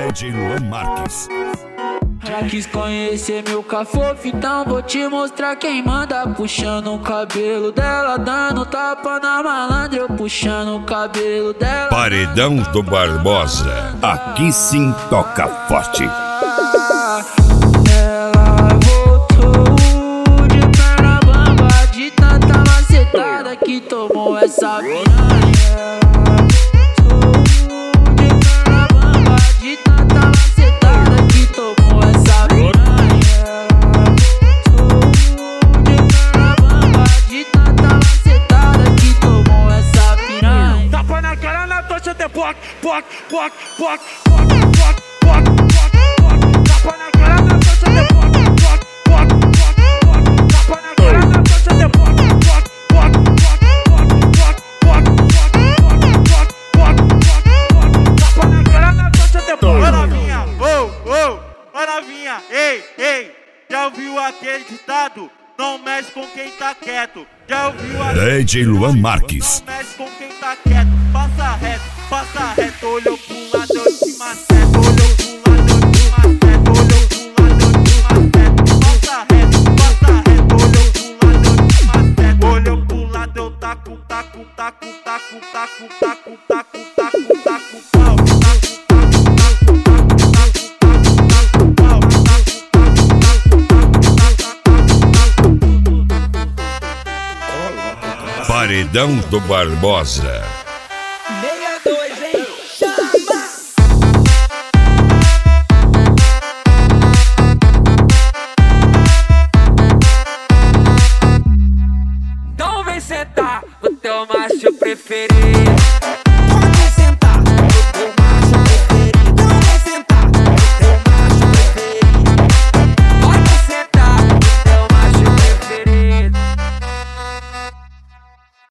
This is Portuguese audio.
DJ Luan Marques. Ela quis conhecer meu cafofo, então vou te mostrar quem manda. Puxando o cabelo dela, dando tapa na malandra, eu puxando o cabelo dela. Paredão do Barbosa, aqui sim toca forte. Ela voltou de perna bamba, de tanta macetada que tomou essa piranha. Poc, poc, poc, poc, poc, poc, poc, tapa na cara na tocha de poc, poc, poc, poc, poc, tapa na cara na tocha de poc, poc, poc, poc, poc, poc, poc, poc, poc, tapa na cara na tocha de poc. Ô novinha, ô novinha, ei, já ouviu aquele ditado? Não mexe com quem tá quieto. Já ouviu aquele DJ Luan Marques. Não mexe com quem tá quieto. Passa reto, olhou pro lado, eu te macete. Olhou pro lado, eu te macete. Olhou pro lado, eu te macete. Passa reto, olhou pro lado, eu te macete. Olhou pro lado, eu taco, taco, taco, taco, taco, taco, taco, taco, taco, pau. Paredão do Barbosa. 62, hein? Chama! Então vem sentar o teu macho preferido.